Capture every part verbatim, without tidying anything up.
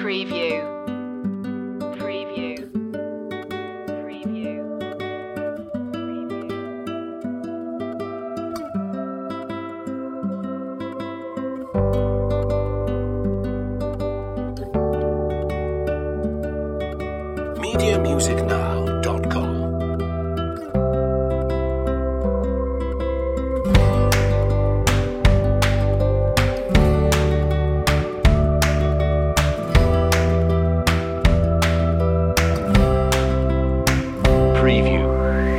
Preview. Preview. Preview. media music now dot com. Preview.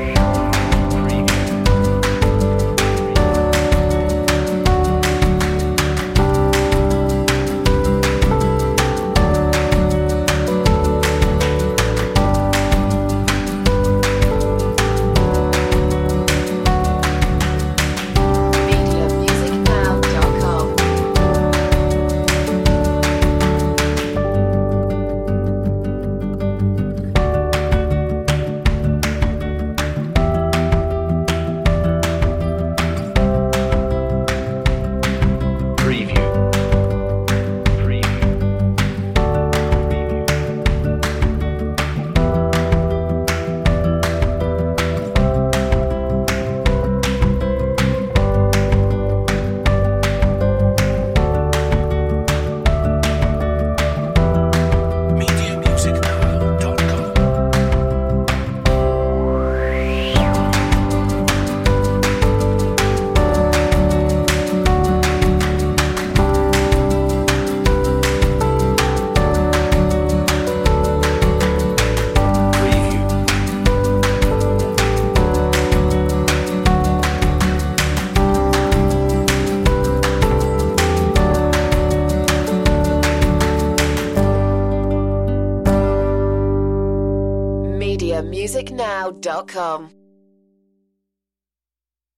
media music now dot com. Preview. Preview. media music now dot com. Preview. media music now dot com.